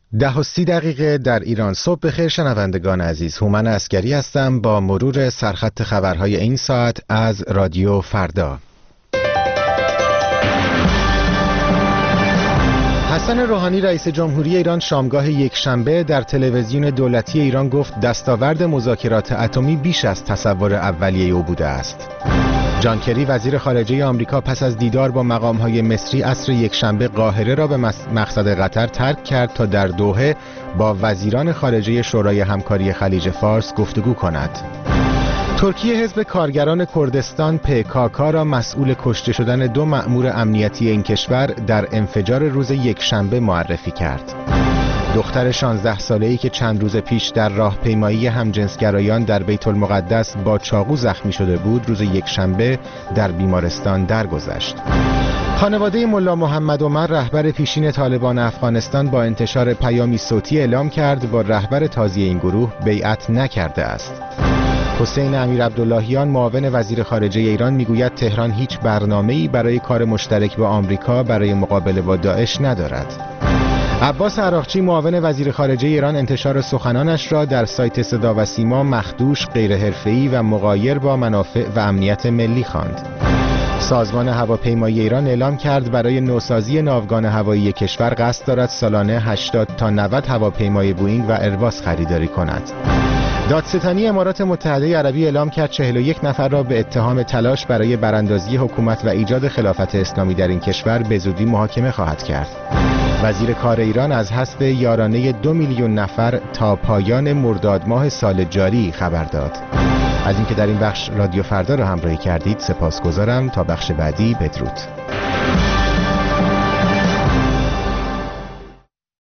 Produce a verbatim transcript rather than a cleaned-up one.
ده و سی دقیقه در ایران. صبح بخیر شنوندگان عزیز، هومن عسگری هستم با مرور سرخط خبرهای این ساعت از رادیو فردا. حسن روحانی رئیس جمهوری ایران شامگاه یکشنبه در تلویزیون دولتی ایران گفت دستاورد مذاکرات اتمی بیش از تصور اولیه او بوده است. جان کری وزیر خارجه آمریکا پس از دیدار با مقام‌های مصری عصر یکشنبه قاهره را به مقصد قطر ترک کرد تا در دوحه با وزیران خارجه شورای همکاری خلیج فارس گفتگو کند. ترکیه حزب کارگران کردستان پی کی کی را مسئول کشته شدن دو مأمور امنیتی این کشور در انفجار روز یکشنبه معرفی کرد. دختر شانزده ساله‌ای که چند روز پیش در راهپیمایی همجنسگرایان در بیت المقدس با چاقو زخمی شده بود، روز یکشنبه در بیمارستان درگذشت. خانواده ملا محمد عمر رهبر پیشین طالبان افغانستان با انتشار پیامی صوتی اعلام کرد با رهبر تازی این گروه بیعت نکرده است. حسین امیر عبداللهیان معاون وزیر خارجه ایران میگوید تهران هیچ برنامه‌ای برای کار مشترک با آمریکا برای مقابله با داعش ندارد. عباس عراقچی معاون وزیر خارجه ایران انتشار سخنانش را در سایت صدا و سیما مخدوش، غیر حرفه‌ای و مغایر با منافع و امنیت ملی خواند. سازمان هواپیمایی ایران اعلام کرد برای نوسازی ناوگان هوایی کشور قصد دارد سالانه هشتاد تا نود هواپیمای بوئینگ و ایرباس خریداری کند. دادستانی امارات متحده عربی اعلام کرد چهل و یک نفر را به اتهام تلاش برای براندازی حکومت و ایجاد خلافت اسلامی در این کشور به زودی محاکمه خواهد کرد. وزیر کار ایران از حذف یارانه دو میلیون نفر تا پایان مرداد ماه سال جاری خبر داد. از اینکه در این بخش رادیو فردا را همراهی کردید سپاسگزارم. تا بخش بعدی بدرود.